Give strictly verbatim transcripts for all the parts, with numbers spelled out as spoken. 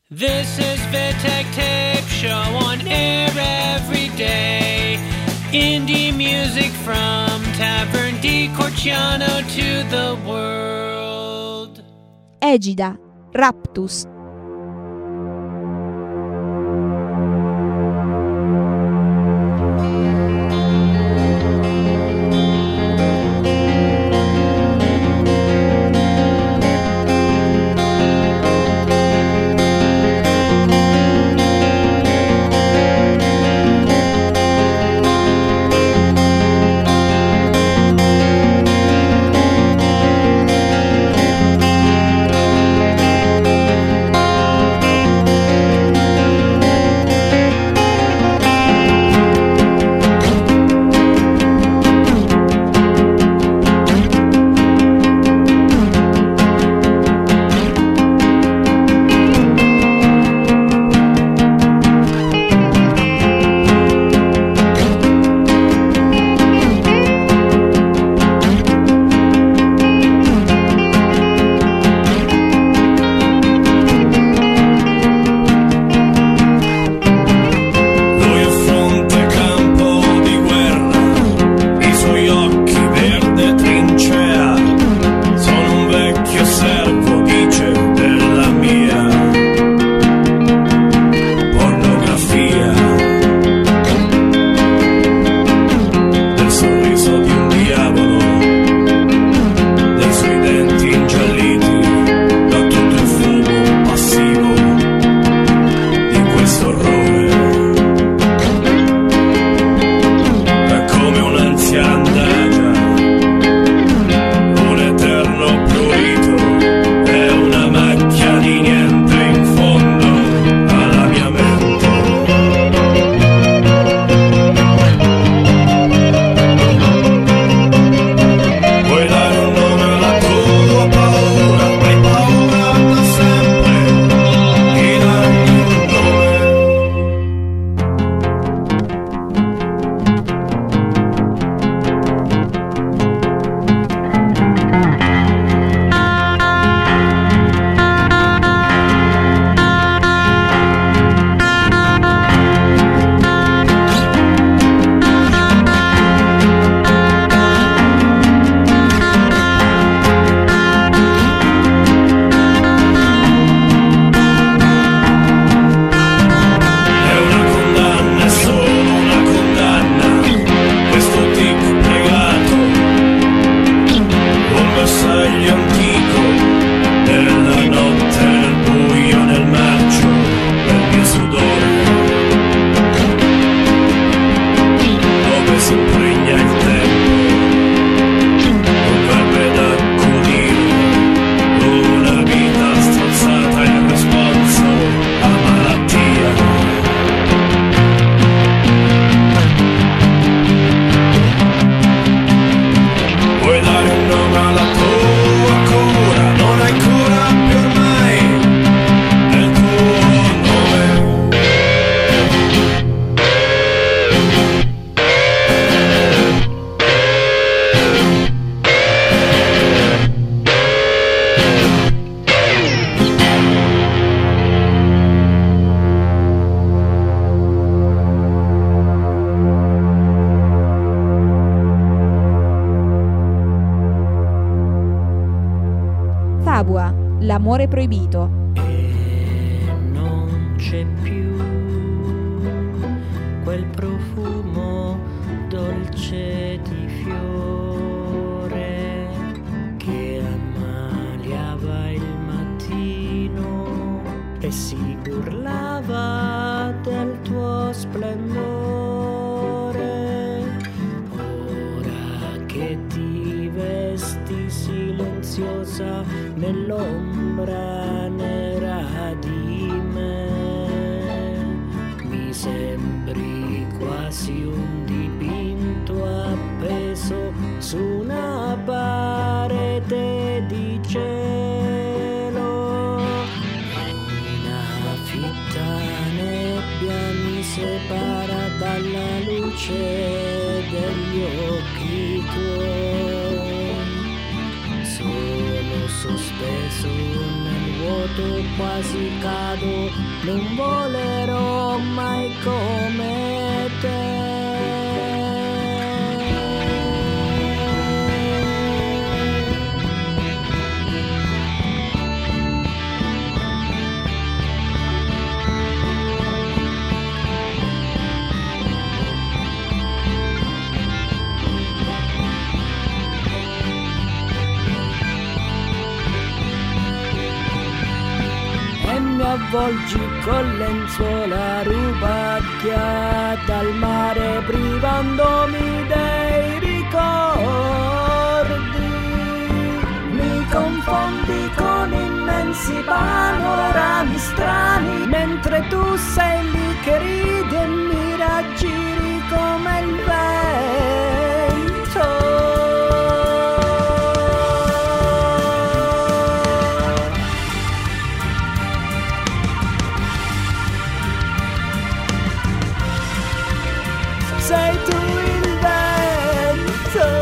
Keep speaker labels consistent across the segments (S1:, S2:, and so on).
S1: This is Vittek Tape Show on air every day. Indie music from Tavern di Corciano to the world.
S2: Egida, Raptus. Fabua, l'amore proibito.
S1: E non c'è più quel profumo dolce di fiore che ammaliava il mattino e si burlava del tuo splendore. Ora che ti vesti silenziosa nell'ombra nera di me, mi sembri quasi un dipinto appeso su una parete di cielo. Una fitta nebbia mi separa dalla luce degli occhi tuoi. Sono sospeso nel vuoto
S3: vuoto quasi cado, non volerò mai come te. Mi avvolgi con lenzuola rubacchia dal mare, privandomi dei ricordi. Mi confondi con immensi panorami strani, mentre tu sei lì che ridi e mi raggiri come il vento. Sei tu il vento.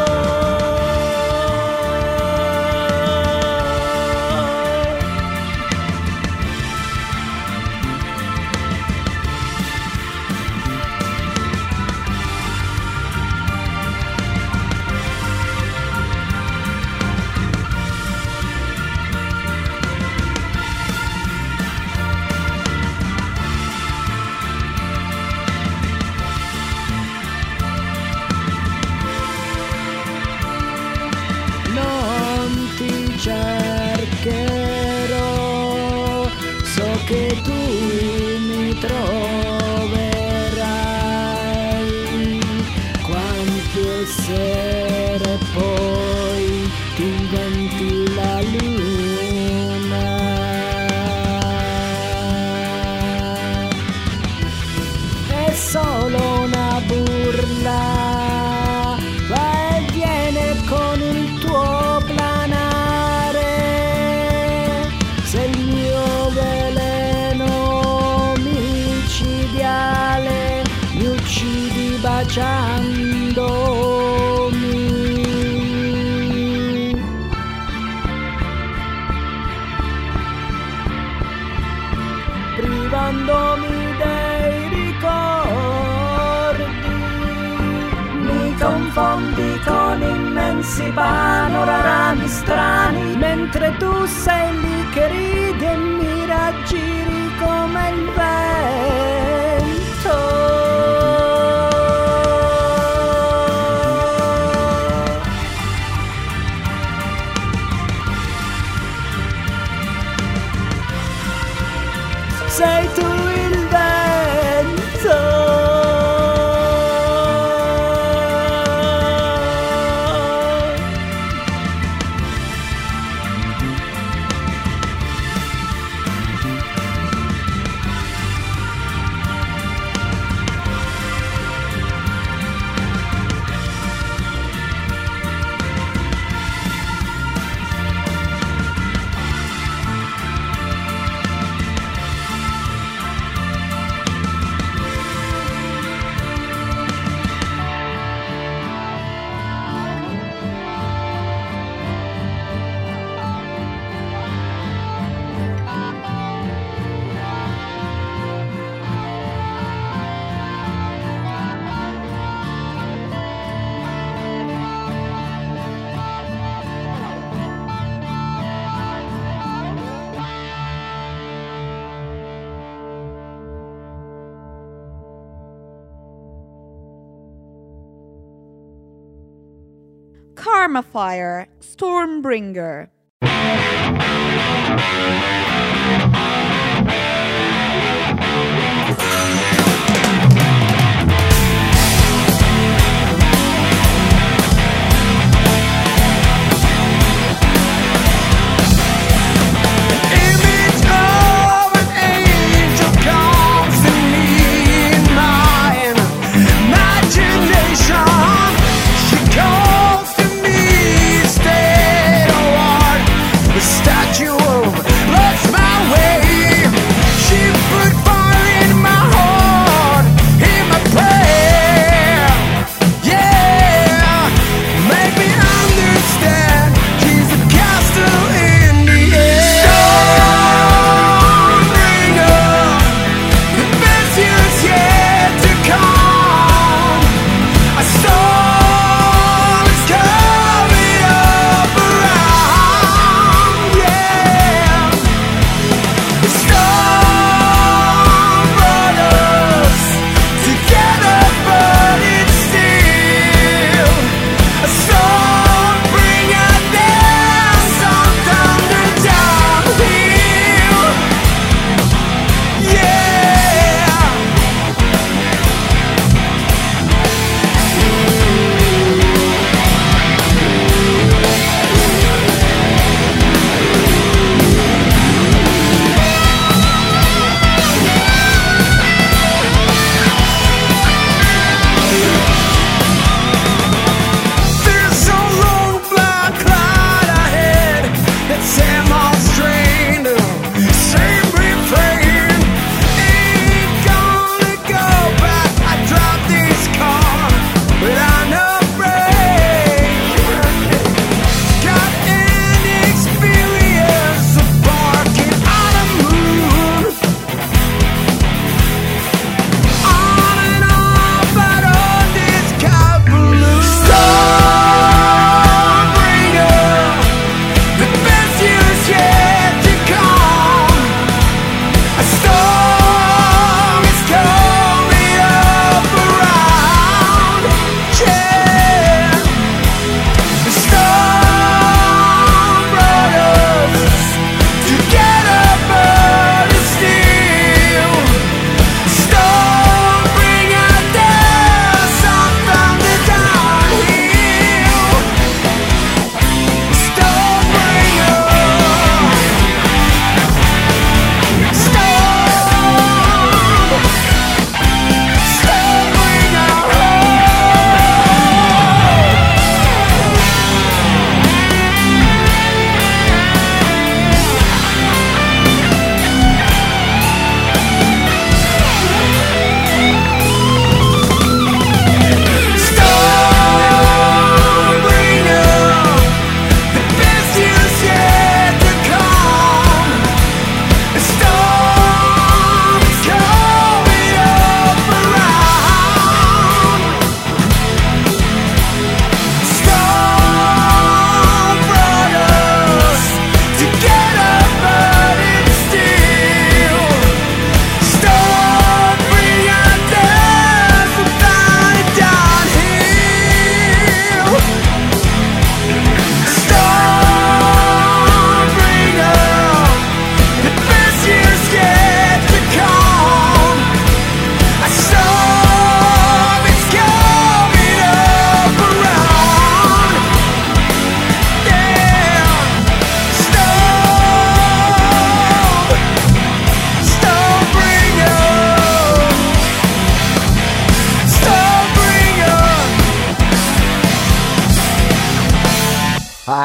S3: Cercherò, so che tu mi troverai, quante sere poi ti inventi la luna. È solo una burla, va e viene con il tuo baciandomi, privandomi dei ricordi. Mi confondi con immensi panorami strani, mentre tu sei lì che ridi e mi raggiri come il vento. Sei tu il vento.
S2: Karma Fire, Stormbringer.
S3: Statue of blood.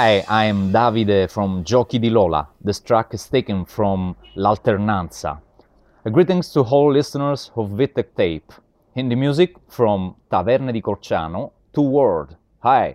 S4: Hi, I'm Davide from Giochi di Lola. This track is taken from L'Alternanza. A greetings to all listeners of Vitek Tape. Hindi music from Taverne di Corciano to World. Hi.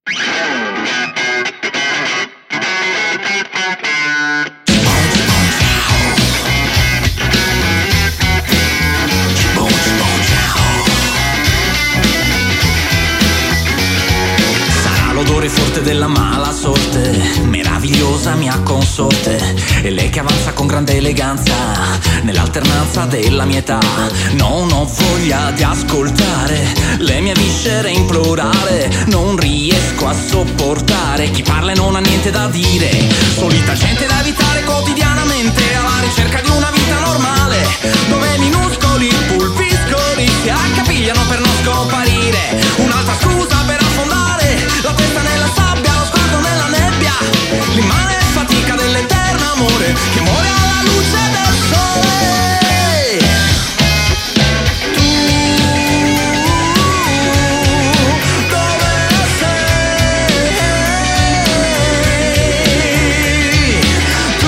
S5: L'odore forte della mala sorte, meravigliosa mia consorte, e lei che avanza con grande eleganza nell'alternanza della mia età. Non ho voglia di ascoltare le mie viscere implorare, non riesco a sopportare chi parla e non ha niente da dire. Solita gente da evitare quotidianamente, alla ricerca di una vita normale, dove minuscoli pulviscoli si accapigliano per non scomparire. Un'altra scusa per affondare la testa nella sabbia, lo sguardo nella nebbia, l'immane fatica dell'eterno amore che muore alla luce del sole. Tu dove sei? Tu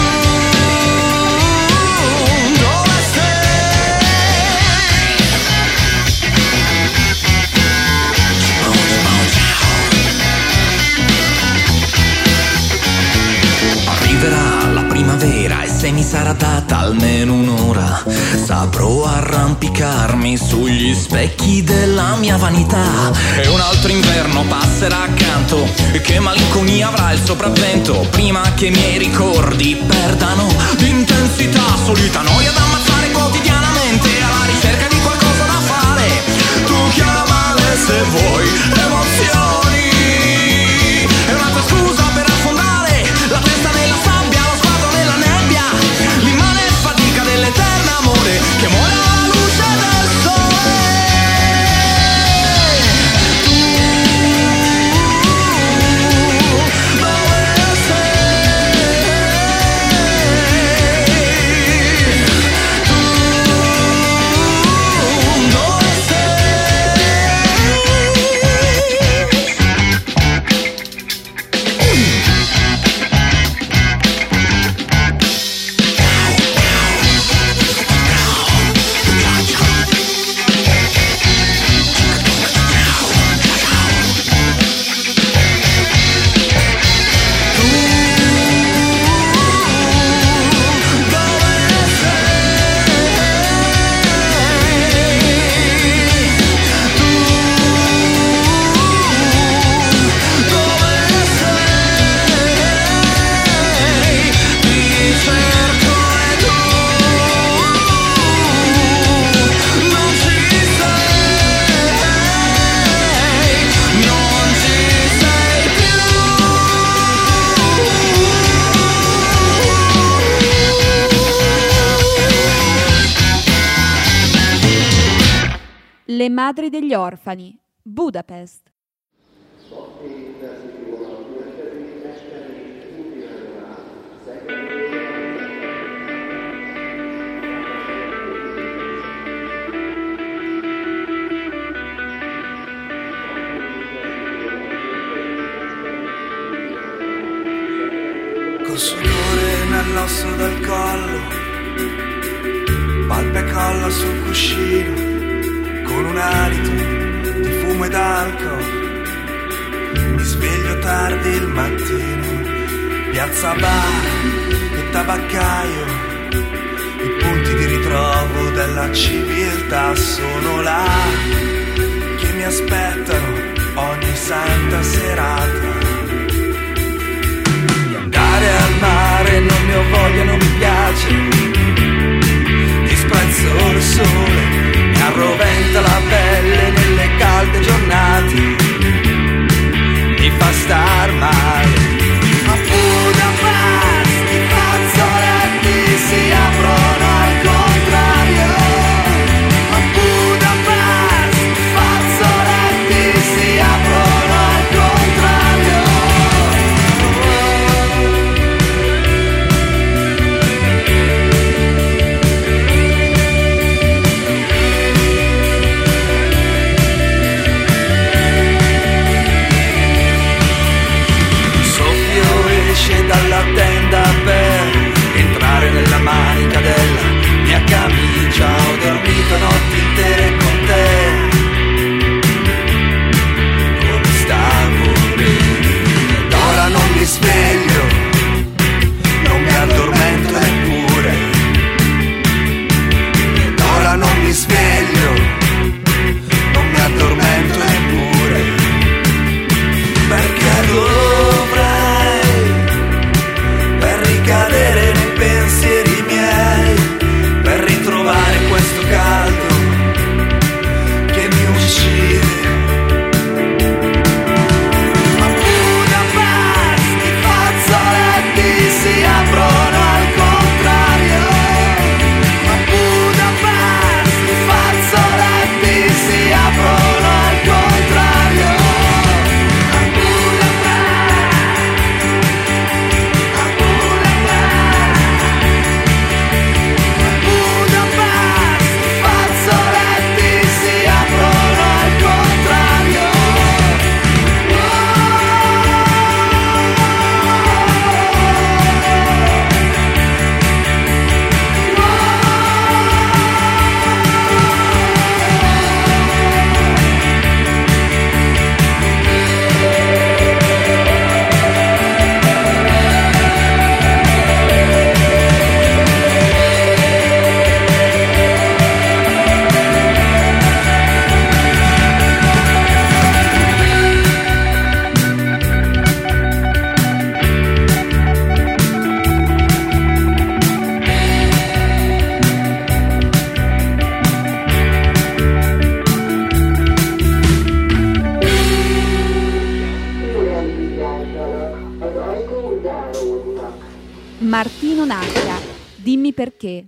S5: dove sei? Arriverà la primavera e se mi sarà data almeno un'ora saprò arrampicarmi sugli specchi della mia vanità. E un altro inverno passerà accanto e che malinconia avrà il sopravvento prima che i miei ricordi perdano d'intensità. Solita noia da ammazzare quotidianamente alla ricerca di qualcosa da fare. Tu chiamale se vuoi emozioni, è un'altra scusa per affondare la testa nella sabbia, lo sguardo nella nebbia, l'immane fatica dell'eterno amore che muore alla luce del sole. Tu dove sei? Tu dove
S2: Le madri degli orfani, Budapest.
S6: Col sudore nell'osso del collo, palpe e colla sul cuscino, con un alito di fumo ed alcol. Mi sveglio tardi il mattino, piazza bar e tabaccaio, i punti di ritrovo della civiltà sono là, che mi aspettano ogni santa serata. Di andare al mare non ne ho voglia, non mi piace, disprezzo il sole, mi arroventa la pelle nelle calde giornate, mi fa star male. A Budapest i fazzoletti si aprono al contrario. A Budapest i fazzoletti si aprono al contrario.
S2: Martino Nacca, Dimmi perché.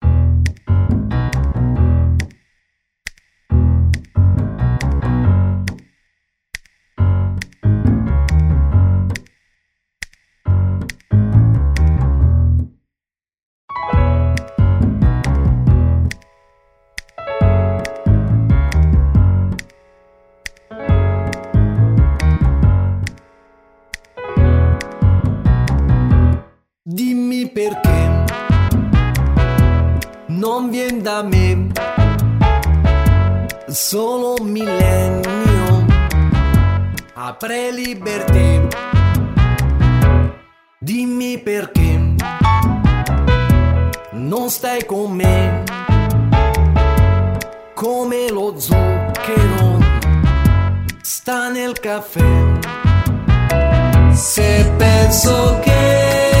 S7: Dimmi perché non vien da me solo un millennio, apre libertà. Dimmi perché non stai con me come lo zucchero sta nel caffè. Se penso che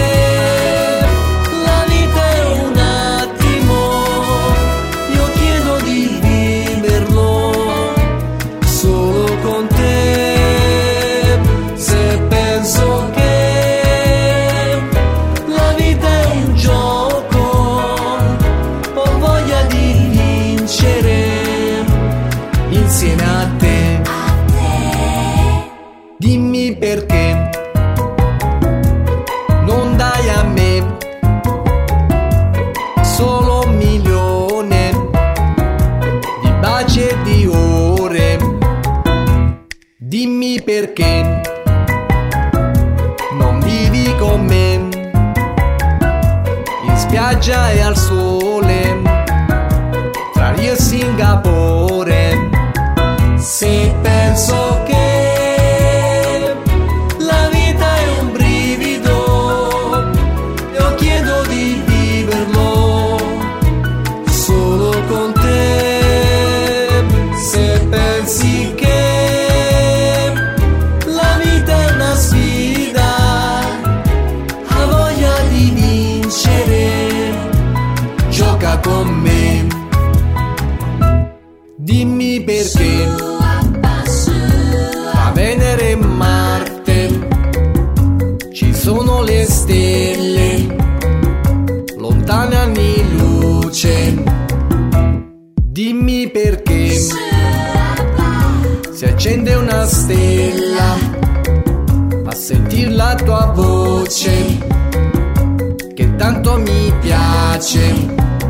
S7: dimmi perché non dai a me solo un milione di baci e di ore. Dimmi perché non vivi con me in spiaggia e al sole tra Rio e Singapore. Se penso che con me, dimmi perché tra Venere e Marte ci sono le stelle lontane anni luce. Dimmi perché si accende una stella a sentir la tua voce che tanto mi piace.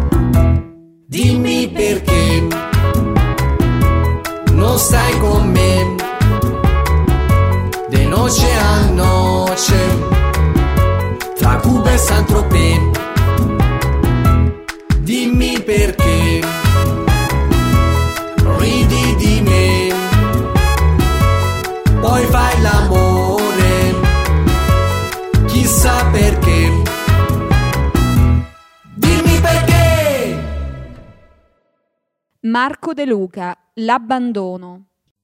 S7: Dimmi perché non stai con me de noce a noce tra Cuba e Saint-Tropez. Dimmi perché ridi di me, poi fai l'amore, chissà perché.
S2: Marco De Luca, L'abbandono.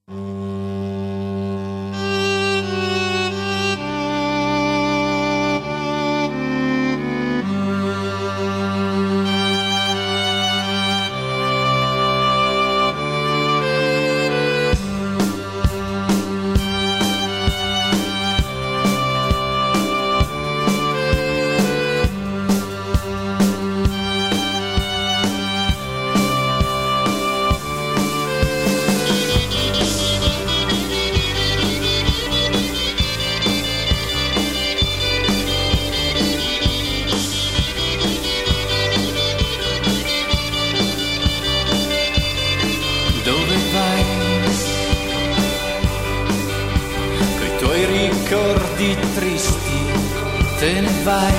S5: Ricordi tristi, te ne vai,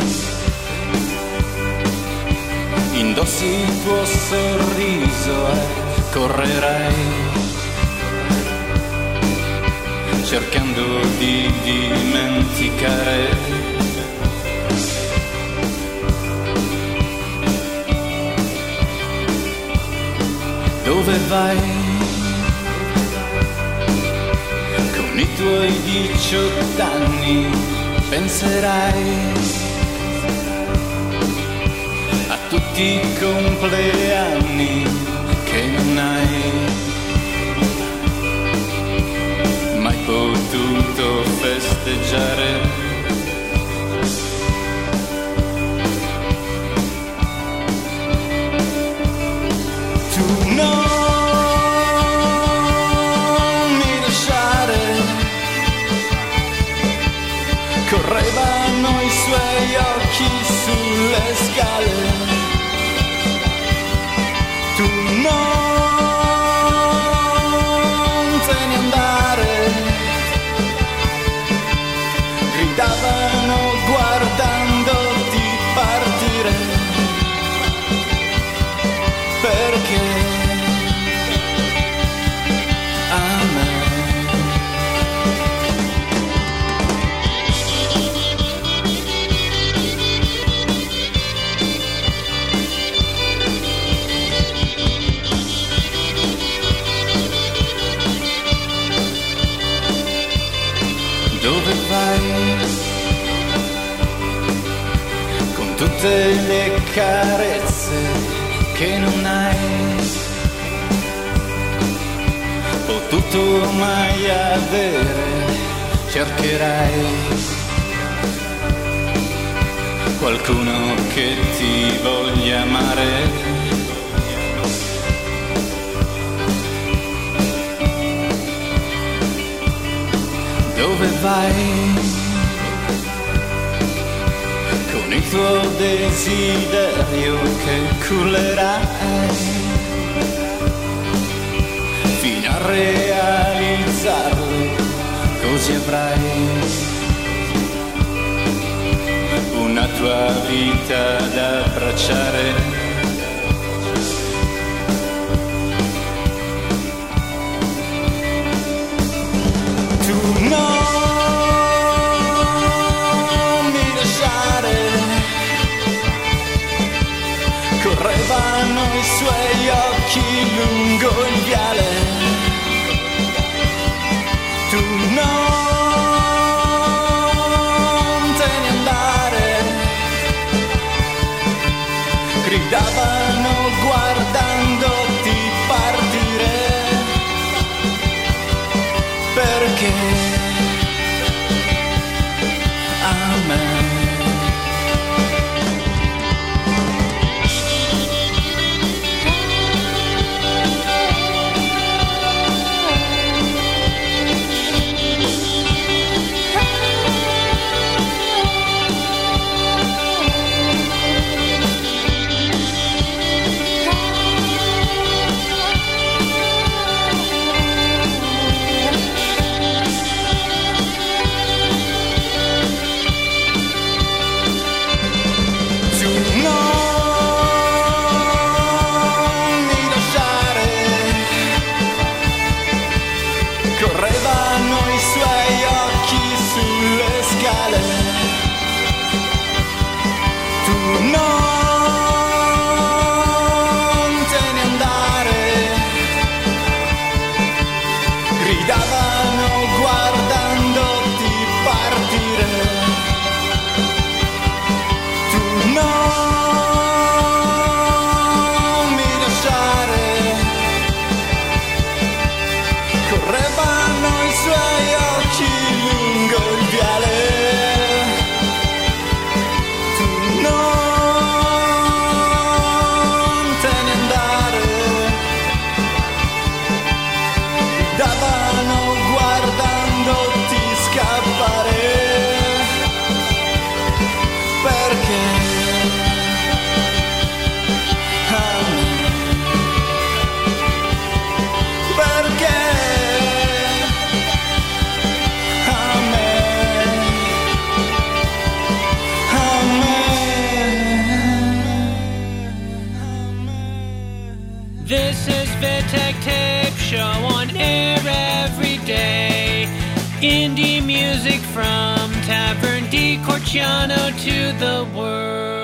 S5: indossi il tuo sorriso e correrai, cercando di dimenticare. Dove vai? Con i tuoi diciotto anni penserai a tutti i compleanni che non hai mai potuto festeggiare.
S8: tutte le carezze che non hai potuto mai avere, cercherai qualcuno che ti voglia amare. Dove vai con il tuo desiderio che cullerai fino a realizzarlo, così avrai una tua vita da abbracciare. Correvano i suoi occhi lungo il viale, tu non te ne andare, gridavano guardandoti partire, perché a me
S1: This is Vitek Tape Show on air every day. Indie music from Tavern di Corciano to the world.